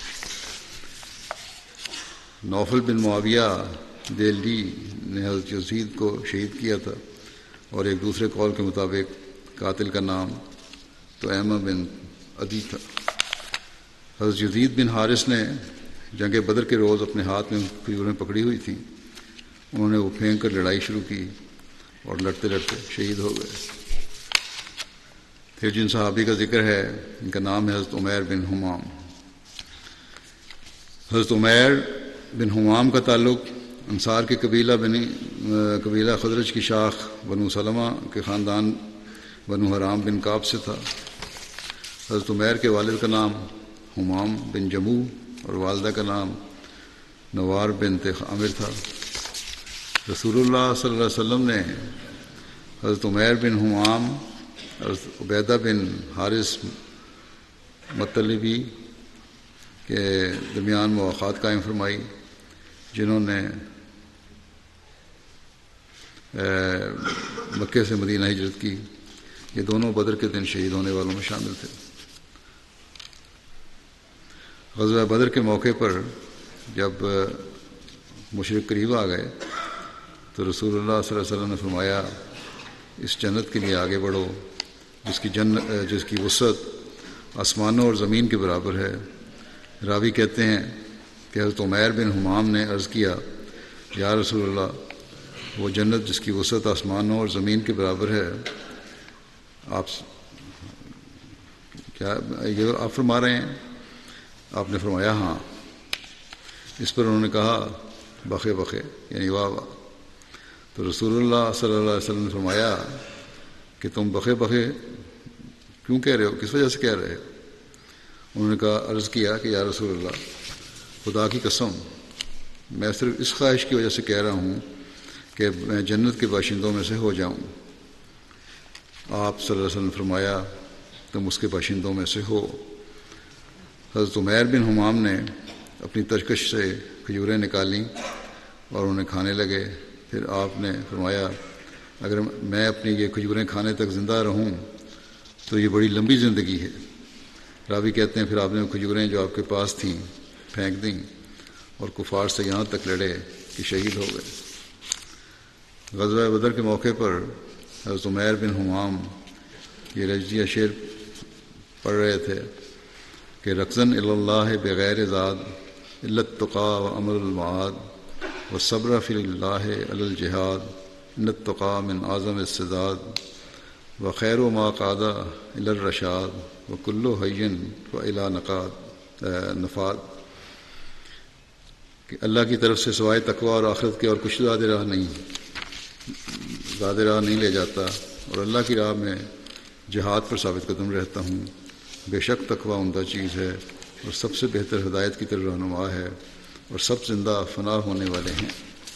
نوفل بن معاویہ دیلڈی نے حضرت یزید کو شہید کیا تھا، اور ایک دوسرے قول کے مطابق قاتل کا نام طعیمہ بن عدی تھا۔ حضرت یزید بن حارث نے جنگ بدر کے روز اپنے ہاتھ میں کھجوریں پکڑی ہوئی تھیں، انہوں نے وہ پھینک کر لڑائی شروع کی اور لڑتے لڑتے شہید ہو گئے۔ پھر جن صحابی کا ذکر ہے ان کا نام ہے حضرت عمیر بن حمام۔ حضرت عمیر بن حمام کا تعلق انصار کے قبیلہ خزرج کی شاخ بنو سلمہ کے خاندان بنو حرام بن کعب سے تھا۔ حضرت عمیر کے والد کا نام حمام بن جموع اور والدہ کا نام نوار بنت عامر تھا۔ رسول اللہ صلی اللہ علیہ وسلم نے حضرت عمیر بن حمام اور عبیدہ بن حارث مطلبی کے درمیان مواخات قائم فرمائی، جنہوں نے مکے سے مدینہ ہجرت کی۔ یہ دونوں بدر کے دن شہید ہونے والوں میں شامل تھے۔ غزوہ بدر کے موقع پر جب مشرک قریب آ گئے تو رسول اللہ صلی اللہ علیہ وسلم نے فرمایا اس جنت کے لیے آگے بڑھو جس کی وسعت آسمانوں اور زمین کے برابر ہے۔ راوی کہتے ہیں کہ حضرت عمیر بن حمام نے عرض کیا یا رسول اللہ، وہ جنت جس کی وسعت آسمانوں اور زمین کے برابر ہے آپ فرما رہے ہیں؟ آپ نے فرمایا ہاں۔ اس پر انہوں نے کہا بخے بخے یعنی واہ واہ۔ تو رسول اللہ صلی اللہ علیہ وسلم نے فرمایا کہ تم بخے بخے کیوں کہہ رہے ہو، کس وجہ سے کہہ رہے ہو؟ انہوں نے کہا، عرض کیا کہ یا رسول اللہ، خدا کی قسم میں صرف اس خواہش کی وجہ سے کہہ رہا ہوں کہ میں جنت کے باشندوں میں سے ہو جاؤں۔ آپ صلی اللہ علیہ وسلم نے فرمایا تم اس کے باشندوں میں سے ہو۔ حضرت عمیر بن حمام نے اپنی ترکش سے کھجوریں نکالیں اور انہیں کھانے لگے۔ پھر آپ نے فرمایا اگر میں اپنی یہ کھجوریں کھانے تک زندہ رہوں تو یہ بڑی لمبی زندگی ہے۔ راوی کہتے ہیں پھر آپ نے وہ کھجوریں جو آپ کے پاس تھیں پھینک دیں اور کفار سے یہاں تک لڑے کہ شہید ہو گئے۔ غزوہ بدر کے موقع پر حضرت عمیر بن حمام یہ رجزیہ شعر پڑھ رہے تھے کہ رقصن اللہ بغیر زاد الا التقى وامر المعاد والصبر فی اللہ علی الجہاد ان التقى من اعظم السداد وخیر ما قاد الی الرشاد وکل حی والی نفاد، کہ اللہ کی طرف سے سوائے تقوی اور آخرت کے اور کچھ زیادہ راہ نہیں لے جاتا، اور اللہ کی راہ میں جہاد پر ثابت قدم رہتا ہوں۔ بے شک تقوی عمدہ چیز ہے اور سب سے بہتر ہدایت کی طرف رہنما ہے، اور سب زندہ فنا ہونے والے ہیں۔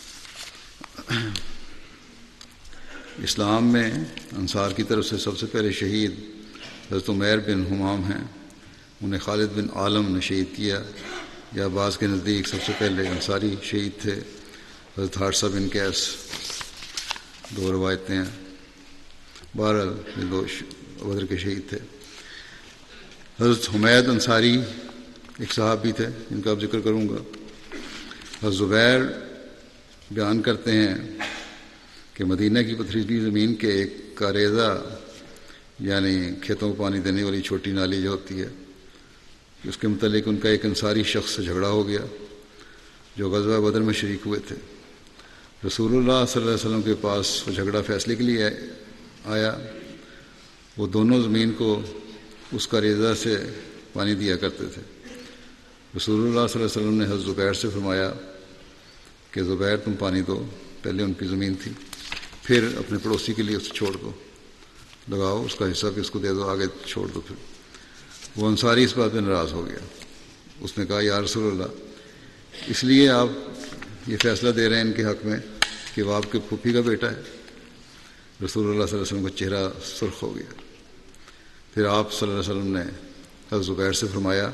اسلام میں انصار کی طرف سے سب سے پہلے شہید حضرت عمیر بن حمام ہیں۔ انہیں خالد بن عالم نے شہید کیا، یا بعض کے نزدیک سب سے پہلے انصاری شہید تھے حضرت حارثہ بن قیس، دو روایتیں ہیں۔ بہرحال یہ دو بدر کے شہید تھے۔ حضرت حمید انصاری ایک صحابی تھے جن کا اب ذکر کروں گا۔ حضرت زبیر بیان کرتے ہیں کہ مدینہ کی پتھریلی زمین کے ایک کاریزہ یعنی کھیتوں کو پانی دینے والی چھوٹی نالی جو ہوتی ہے، اس کے متعلق ان کا ایک انصاری شخص سے جھگڑا ہو گیا جو غزوہ بدر میں شریک ہوئے تھے۔ رسول اللہ صلی اللہ علیہ وسلم کے پاس وہ جھگڑا فیصلے کے لیے آیا۔ وہ دونوں زمین کو اس کاریزہ سے پانی دیا کرتے تھے۔ رسول اللہ صلی اللہ علیہ وسلم نے حضرت زبیر سے فرمایا کہ زبیر تم پانی دو، پہلے ان کی زمین تھی، پھر اپنے پڑوسی کے لیے اسے چھوڑ دو، لگاؤ اس کا حصہ بھی اس کو دے دو، آگے چھوڑ دو۔ پھر وہ انصاری اس بات پہ ناراض ہو گیا۔ اس نے کہا یا رسول اللہ، اس لیے آپ یہ فیصلہ دے رہے ہیں ان کے حق میں کہ وہ آپ کے پھوپھی کا بیٹا ہے؟ رسول اللہ صلی اللہ علیہ وسلم کا چہرہ سرخ ہو گیا۔ پھر آپ صلی اللہ علیہ وسلم نے حضرت زبیر سے فرمایا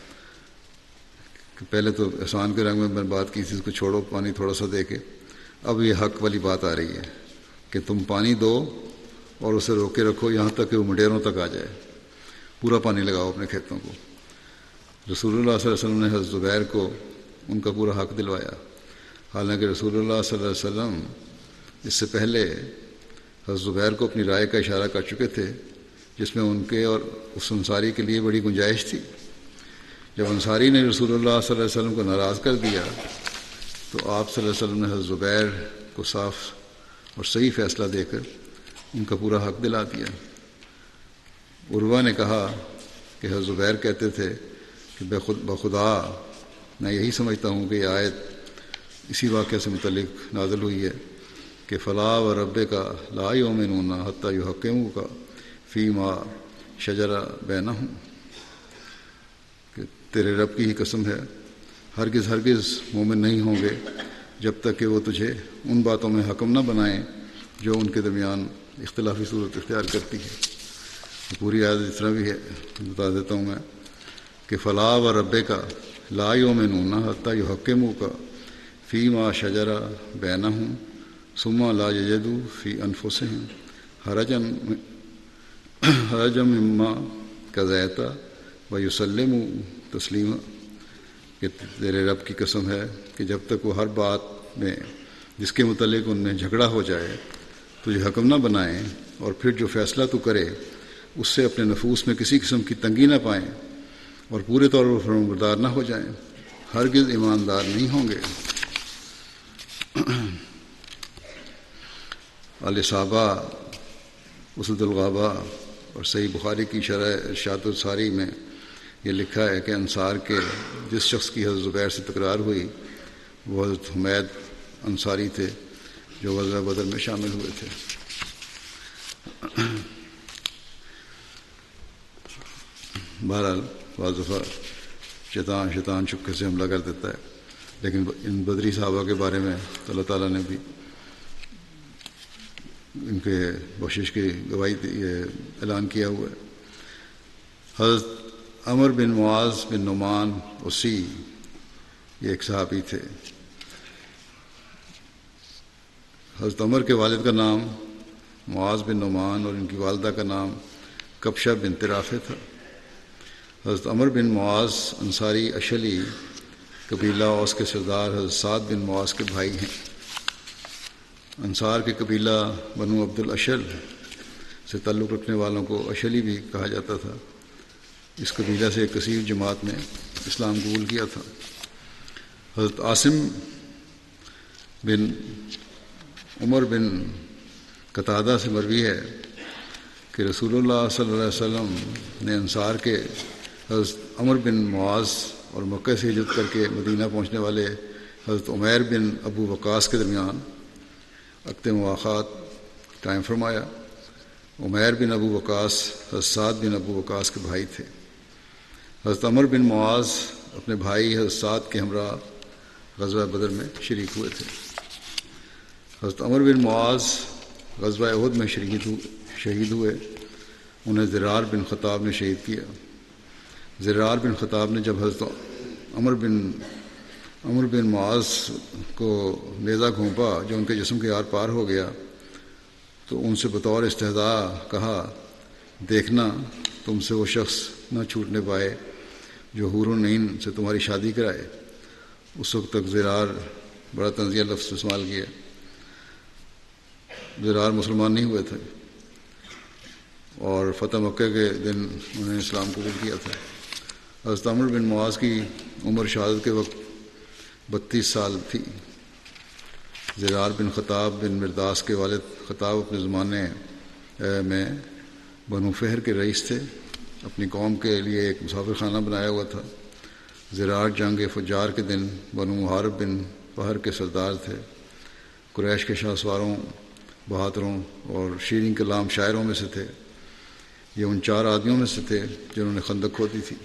کہ پہلے تو احسان کے رنگ میں بات کی تھی، اس کو چھوڑو پانی تھوڑا سا دے کے، اب یہ حق والی بات آ رہی ہے کہ تم پانی دو اور اسے روکے رکھو یہاں تک کہ وہ مڈیروں تک آ جائے، پورا پانی لگاؤ اپنے کھیتوں کو۔ رسول اللہ صلی اللہ علیہ وسلم نے حضرت زبیر کو ان کا پورا حق دلوایا، حالانکہ رسول اللہ صلی اللہ علیہ وسلم اس سے پہلے حضرت زبیر کو اپنی رائے کا اشارہ کر چکے تھے جس میں ان کے اور اس انصاری کے لیے بڑی گنجائش تھی۔ جب انصاری نے رسول اللہ صلی اللہ علیہ وسلم کو ناراض کر دیا تو آپ صلی اللہ علیہ وسلم نے حضرت زبیر کو صاف اور صحیح فیصلہ دے کر ان کا پورا حق دلا دیا۔ عروہ نے کہا کہ حضرت زبیر کہتے تھے کہ بخدا میں یہی سمجھتا ہوں کہ یہ آیت اسی واقعے سے متعلق نازل ہوئی ہے کہ فلا و رب کا لا یؤمنون حتی یحکموک فیما شجر بینہم، کہ تیرے رب کی ہی قسم ہے ہرگز مومن نہیں ہوں گے جب تک کہ وہ تجھے ان باتوں میں حکم نہ بنائیں جو ان کے درمیان اختلافی صورت اختیار کرتی ہے۔ پوری آیت اس طرح بھی ہے، بتا دیتا ہوں میں کہ فلا و رب کا لا یؤمنون حتی یحکموک فیما شجر بینہم ثم لا یجدوا فی انفسہم حرجا مما قضیت ویسلموا تسلیما، کہ تیرے رب کی قسم ہے کہ جب تک وہ ہر بات میں جس کے متعلق ان میں جھگڑا ہو جائے تجھے حکم نہ بنائیں، اور پھر جو فیصلہ تو کرے اس سے اپنے نفوس میں کسی قسم کی تنگی نہ پائیں اور پورے طور پر فرمانبردار نہ ہو جائیں، ہرگز ایماندار نہیں ہوں گے۔ الاصابہ اسد الغابہ اور صحیح بخاری کی شرح ارشاد الساری میں یہ لکھا ہے کہ انصار کے جس شخص کی حضرت زبیر سے تکرار ہوئی وہ حضرت حمید انصاری تھے جو غزوہ بدر میں شامل ہوئے تھے۔ بہرحال بعض دفعہ شیطان چپکے سے حملہ کر دیتا ہے، لیکن ان بدری صحابہ کے بارے میں اللہ تعالیٰ نے بھی ان کے بخشش کی گواہی اعلان کیا ہوا ہے۔ حضرت عمر بن معاذ بن نعمان اسی یہ ایک صحابی تھے۔ حضرت عمر کے والد کا نام معاذ بن نعمان اور ان کی والدہ کا نام کبشہ بنت رافع تھا۔ حضرت عمر بن معاذ انصاری اشلی قبیلہ اوس کے سردار حضرت سعد بن معاذ کے بھائی ہیں۔ انصار کے قبیلہ بنو عبد الاشل سے تعلق رکھنے والوں کو اشلی بھی کہا جاتا تھا۔ اس قبیلہ سے ایک کثیر جماعت نے اسلام قبول کیا تھا۔ حضرت عاصم بن عمر بن قتادہ سے مروی ہے کہ رسول اللہ صلی اللہ علیہ وسلم نے انصار کے حضرت عمر بن معاذ اور مکہ سے ہجرت کر کے مدینہ پہنچنے والے حضرت عمیر بن ابو وقاص کے درمیان عقد مواخات قائم فرمایا۔ عمیر بن ابو وقاص حضرت سعد بن ابو وقاص کے بھائی تھے۔ حضرت عمر بن معاذ اپنے بھائی حضرت سعد کے ہمراہ غزوہ بدر میں شریک ہوئے تھے۔ حضرت عمر بن معاذ غزوہ احد میں شہید ہوئے۔ انہیں زرار بن خطاب نے شہید کیا۔ زرار بن خطاب نے جب حضرت عمر بن معاذ کو نیزہ گھونپا جو ان کے جسم کے آر پار ہو گیا تو ان سے بطور استہزاء کہا، دیکھنا تم سے وہ شخص نہ چھوٹنے پائے جو حور العین سے تمہاری شادی کرائے۔ اس وقت تک زرار بڑا طنزیہ لفظ استعمال کیا۔ زرار مسلمان نہیں ہوئے تھے اور فتح مکہ کے دن انہوں نے اسلام قبول کیا تھا۔ حضرت عمر بن معاذ کی عمر شہادت کے وقت 32 سال تھی۔ زرار بن خطاب بن مرداس کے والد خطاب اپنے زمانے میں بنو فہر کے رئیس تھے۔ اپنی قوم کے لیے ایک مسافر خانہ بنایا ہوا تھا۔ زرار جنگ فجار کے دن بنو محارب بن فہر کے سردار تھے۔ قریش کے شاہ سواروں، بہادروں اور شیریں کلام شاعروں میں سے تھے۔ یہ ان 4 آدمیوں میں سے تھے جنہوں نے خندق کھودی تھی۔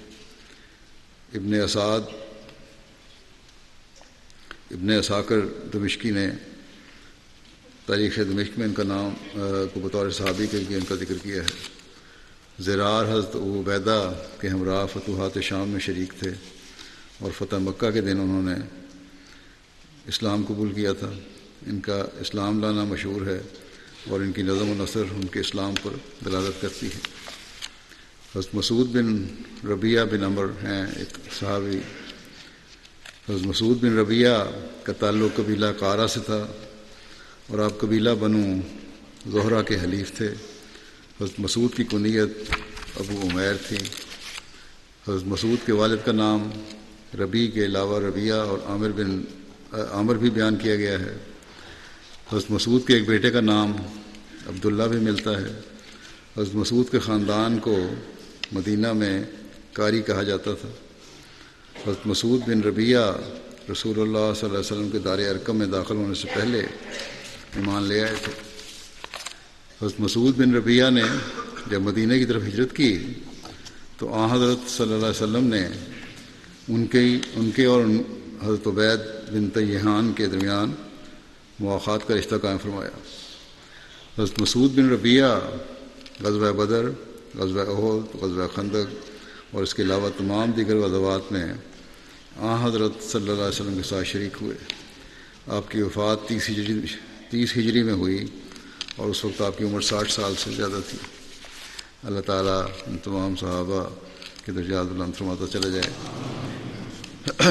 ابن اساکر دمشقی نے تاریخ دمشق میں ان کا نام کو بطور صحابی کے لیے ان کا ذکر کیا ہے۔ زرار حضرت ابو عبیدہ کے ہمراہ فتوحات شام میں شریک تھے اور فتح مکہ کے دن انہوں نے اسلام قبول کیا تھا۔ ان کا اسلام لانا مشہور ہے اور ان کی نظم و نثر ان کے اسلام پر دلالت کرتی ہے۔ حضرت مسعود بن ربیعہ بن عمر ہیں ایک صحابی۔ حضرت مسعود بن ربیعہ کا تعلق قبیلہ قارہ سے تھا اور آپ قبیلہ بنو زہرہ کے حلیف تھے۔ حضرت مسعود کی کنیت ابو عمیر تھی۔ حضرت مسعود کے والد کا نام ربیع کے علاوہ ربیعہ اور عامر بھی بیان کیا گیا ہے۔ حضرت مسعود کے ایک بیٹے کا نام عبداللہ بھی ملتا ہے۔ حضرت مسعود کے خاندان کو مدینہ میں قاری کہا جاتا تھا۔ حضرت مسعود بن ربیعہ رسول اللہ صلی اللہ علیہ وسلم کے دار ارقم میں داخل ہونے سے پہلے ایمان لے آئے تھے۔ حضرت مسعود بن ربیعہ نے جب مدینہ کی طرف ہجرت کی تو آن حضرت صلی اللہ علیہ وسلم نے ان کے اور حضرت عبید بن طیحان کے درمیان مواخات کا رشتہ قائم فرمایا۔ حضرت مسعود بن ربیعہ غزوہ بدر، غزوہ احد، غزوہ خندق اور اس کے علاوہ تمام دیگر غزوات میں آن حضرت صلی اللہ علیہ وسلم کے ساتھ شریک ہوئے۔ آپ کی وفات 30 ہجری میں ہوئی اور اس وقت آپ کی عمر 60 سال سے زیادہ تھی۔ اللہ تعالیٰ ان تمام صحابہ کے درجات بلند فرماتا چلا جائے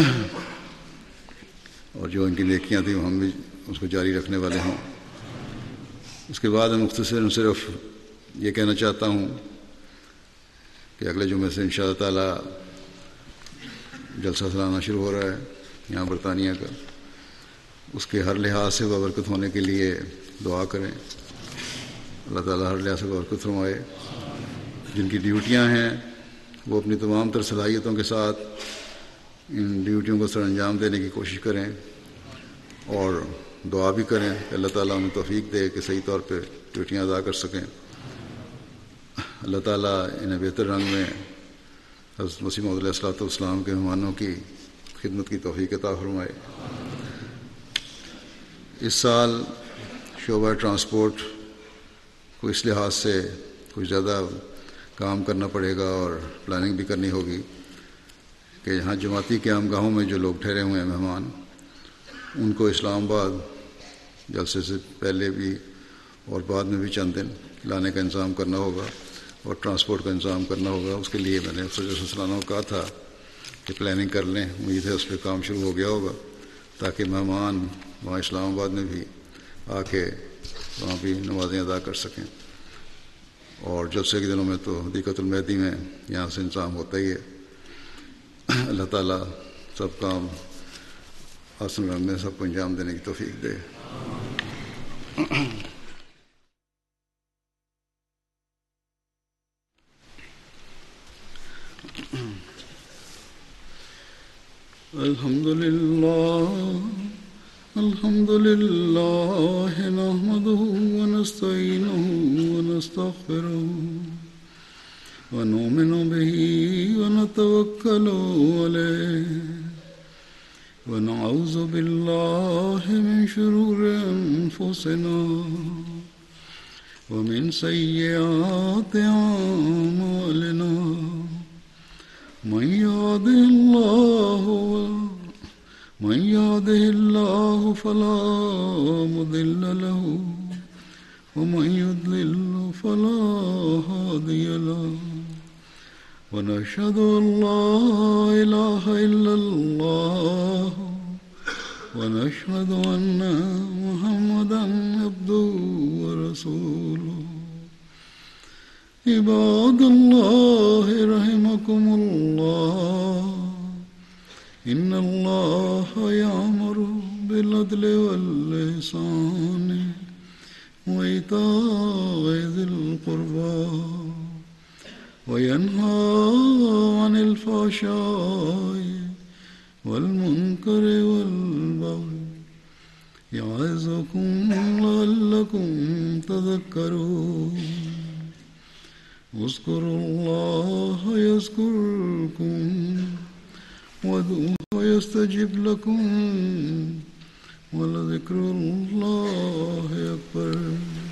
اور جو ان کی نیکیاں تھیں وہ ہم بھی اس کو جاری رکھنے والے ہوں۔ اس کے بعد میں مختصر صرف یہ کہنا چاہتا ہوں کہ اگلے جمعے سے انشاءاللہ تعالیٰ جلسہ سالانہ شروع ہو رہا ہے یہاں برطانیہ کا۔ اس کے ہر لحاظ سے بابرکت ہونے کے لیے دعا کریں۔ اللہ تعالیٰ ہر لحاظ سے بابرکت فرمائے۔ جن کی ڈیوٹیاں ہیں وہ اپنی تمام تر صلاحیتوں کے ساتھ ان ڈیوٹیوں کو سر انجام دینے کی کوشش کریں اور دعا بھی کریں کہ اللہ تعالیٰ انہیں توفیق دے کہ صحیح طور پہ ڈیوٹیاں ادا کر سکیں. اللہ تعالیٰ انہیں بہتر رنگ میں حضرت مسیح موعود علیہ السلام کے مہمانوں کی خدمت کی توفیق عطا فرمائے. اس سال شعبہ ٹرانسپورٹ کو اس لحاظ سے کچھ زیادہ کام کرنا پڑے گا اور پلاننگ بھی کرنی ہوگی کہ یہاں جماعتی قیام گاہوں میں جو لوگ ٹھہرے ہوئے ہیں مہمان، ان کو اسلام آباد جلسے سے پہلے بھی اور بعد میں بھی چند دن لانے کا انتظام کرنا ہوگا اور ٹرانسپورٹ کا انتظام کرنا ہوگا. اس کے لیے میں نے سجدہ کو کہا تھا کہ پلاننگ کر لیں. امید ہے اس پہ کام شروع ہو گیا ہوگا تاکہ مہمان وہاں اسلام آباد میں بھی آ کے وہاں بھی نمازیں ادا کر سکیں. اور جلسے کے دنوں میں تو حدیقۃ المہدی میں یہاں سے انتظام ہوتا ہی ہے. اللہ تعالیٰ سب کام آسن رنگ میں سب کو انجام دینے کی توفیق دے. الحمد لله نحمده ونستعينه ونستغفره ونؤمن به ونتوكل عليه ونعوذ بالله من شرور أنفسنا ومن سيئات أعمالنا. من يهده الله فلا مضل له ومن يضلل فلا هادي له. ونشهد أن لا إله إلا الله ونشهد أن محمدا عبده ورسوله. عباد الله رحمكم الله، إن الله يأمر بالعدل والإحسان وإيتاء ذي القربى وينهى عن الفحشاء والمنكر والبغي يعظكم لعلكم تذكرون. اذكروا الله يذكركم وادعوه يستجب لكم ولذكر الله أكبر.